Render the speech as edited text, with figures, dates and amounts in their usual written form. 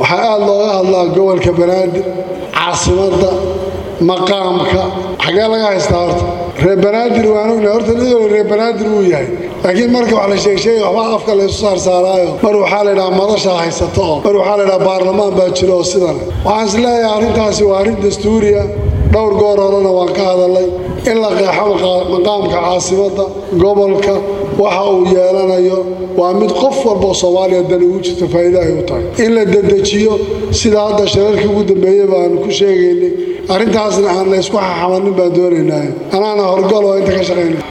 waxaa looga hadlaa gobolka Banaadir caasimada maqaamka xagee laga haystaa horta reer Banaadir waan ognahay horta nidaamka reer Banaadir uu yahay laakiin marka wax la sheegay waxba afka la isku saarsaaraayo mar waxa la yiraahdaa madasha haysato mar waxa la yiraahdaa baarlamaan baa jiro sidan waxaan isleeyahay arrintaasi waa arrin dastuuriya dhowr goor horena waan ka hadalay in la qeexo maqaamka caasimada gobolka waxa uu yeelanayo waa mid qof walba Soomaaliya dan ugu jirto faa'iido ay u tahay in la dedejiyo sida hadda shirarkii ugu dambeeyay baan ku sheegaynay arrintaasna aan la isku xamanin baan doonaynaa anaana horgal oo inta ka shaqeynay